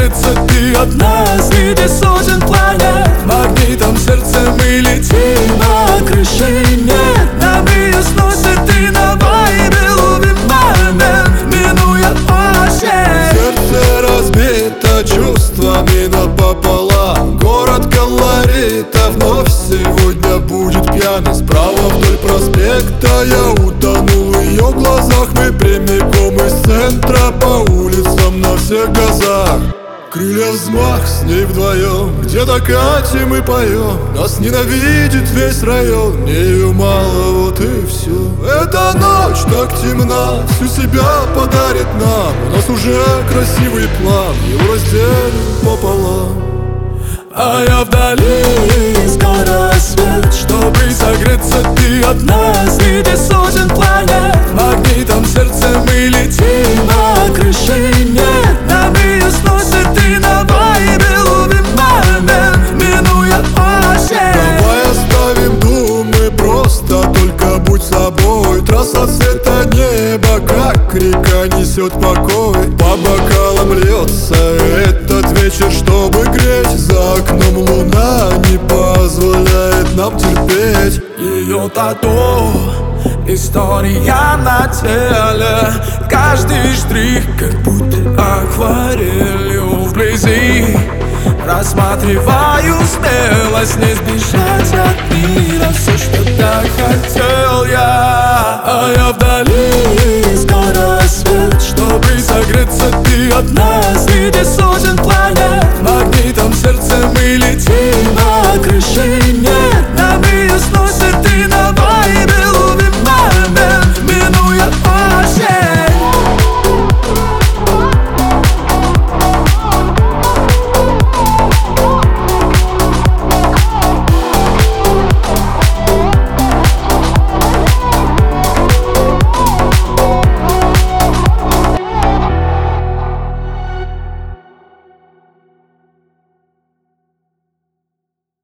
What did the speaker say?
согреться ты одна среди сотен планет. Магнитом сердца мы летим, а крыши нет. Нами сносит и на вайбе ловим момент, минуя осень. Сердце разбито чувствами напополам. Город колорита вновь сегодня будет пьяный. Справа вдоль проспекта я утонул в ее глазах. Мы прямиком из центра по улицам на всех газах. Крылья взмах, с ней вдвоем где-то катим и поем. Нас ненавидит весь район, мне ее мало, вот и все. Эта ночь так темна, всю себя подарит нам. У нас уже красивый план, его разделим пополам. А я вдали, скоро рассвет. Чтобы согреться ты одна среди сотен планет. Магнитом сердца мы летим, а крыши нет. Нами сносит и на вайбе ловим момент, минуя осень. Давай оставим думы, просто только будь собой. Трасса цвета неба, как река несет покой. По бокалам льется этот вечер, чтобы греть. За окном луна не позволяет нам терпеть. Ее тату, история на теле. Каждый штрих как будто акварелью вблизи. Рассматриваю смелость не сбежать от мира. Все, что так хотел я. А я вдали, скоро рассвет. Чтобы согреться ты одна среди сотен планет. Магнитом сердца мы летим, а крыши